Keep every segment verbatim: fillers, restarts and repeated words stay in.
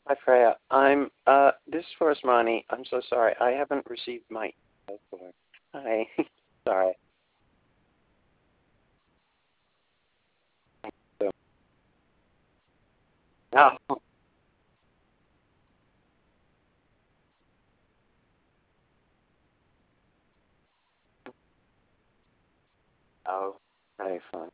Hi, Freya. I'm, uh, this is for Asmani. I'm so sorry. I haven't received my email for. Hi. Sorry. So, oh, oh, very fun.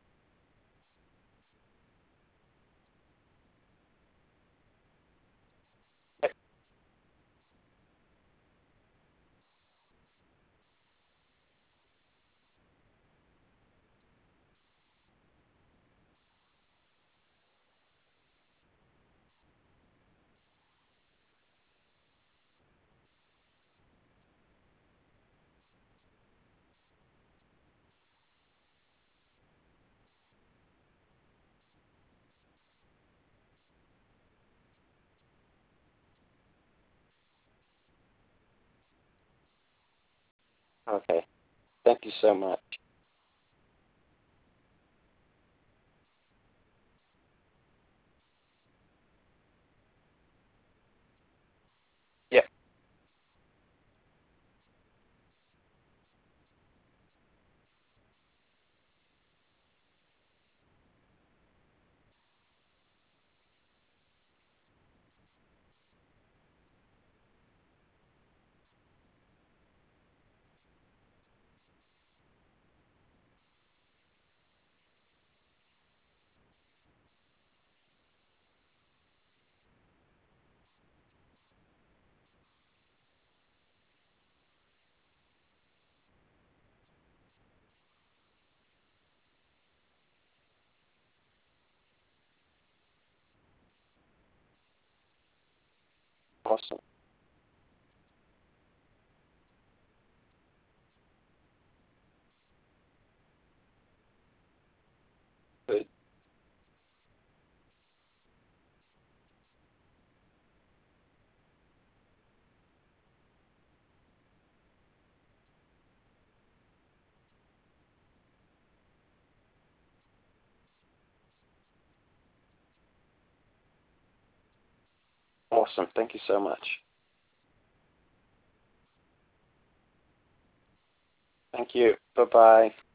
Okay. Thank you so much. Yeah. Awesome. Good. Awesome. Thank you so much. Thank you. Bye-bye.